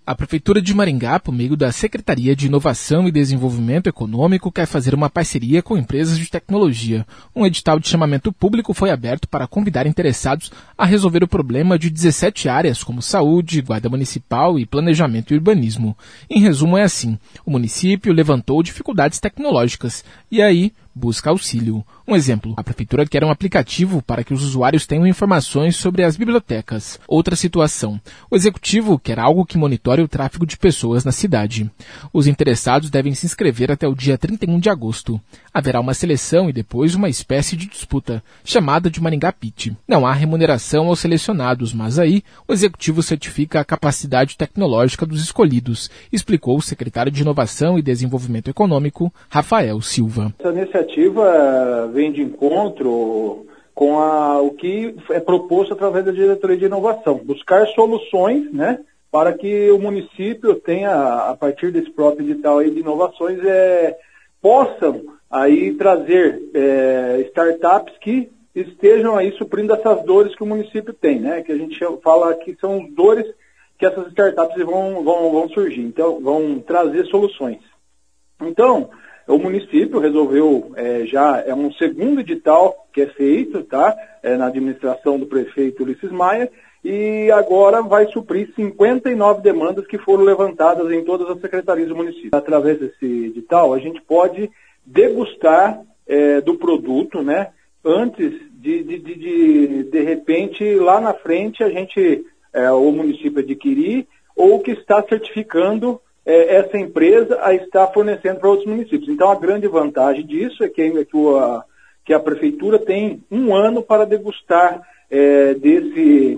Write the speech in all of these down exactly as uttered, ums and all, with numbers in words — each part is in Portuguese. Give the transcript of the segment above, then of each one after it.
A Prefeitura de Maringá, por meio da Secretaria de Inovação e Desenvolvimento Econômico, quer fazer uma parceria com empresas de tecnologia. Um edital de chamamento público foi aberto para convidar interessados a resolver o problema de dezessete áreas, como saúde, guarda municipal e planejamento e urbanismo. Em resumo, é assim: o município levantou dificuldades tecnológicas e aí busca auxílio. Um exemplo, a Prefeitura quer um aplicativo para que os usuários tenham informações sobre as bibliotecas. Outra situação, o Executivo quer algo que monitore o tráfego de pessoas na cidade. Os interessados devem se inscrever até o dia trinta e um de agosto. Haverá uma seleção e depois uma espécie de disputa, chamada de Maringá Pitch. Não há remuneração aos selecionados, mas aí o Executivo certifica a capacidade tecnológica dos escolhidos, explicou o secretário de Inovação e Desenvolvimento Econômico, Rafael Silva. Essa iniciativa vem de encontro com a, o que é proposto através da Diretoria de Inovação, buscar soluções, né, para que o município tenha, a partir desse próprio edital aí de inovações, é, possam aí trazer é, startups que estejam aí suprindo essas dores que o município tem, né, que a gente fala que são dores que essas startups vão, vão, vão surgir, então vão trazer soluções. Então, o município resolveu, é, já é um segundo edital que é feito, tá, é, na administração do prefeito Ulisses Maia, e agora vai suprir cinquenta e nove demandas que foram levantadas em todas as secretarias do município. Através desse edital, a gente pode degustar é, do produto, né, antes de, de, de, de, de repente, lá na frente, a gente, é, o município adquirir ou que está certificando essa empresa a estar fornecendo para outros municípios. Então, a grande vantagem disso é que a, que a Prefeitura tem um ano para degustar é, desse,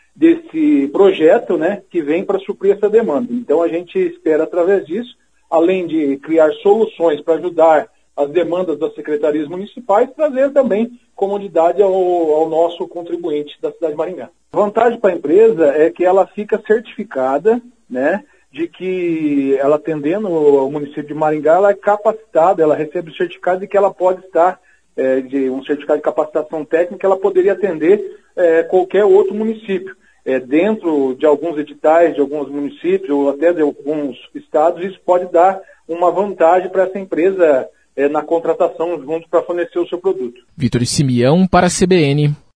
desse projeto, né, que vem para suprir essa demanda. Então, a gente espera, através disso, além de criar soluções para ajudar as demandas das secretarias municipais, trazer também comodidade ao, ao nosso contribuinte da cidade de Maringá. A vantagem para a empresa é que ela fica certificada, né, de que ela, atendendo o município de Maringá, ela é capacitada, ela recebe o certificado de que ela pode estar, é, de um certificado de capacitação técnica, ela poderia atender é, qualquer outro município. É, dentro de alguns editais, de alguns municípios, ou até de alguns estados, isso pode dar uma vantagem para essa empresa é, na contratação junto para fornecer o seu produto. Vitor Simeão para a C B N.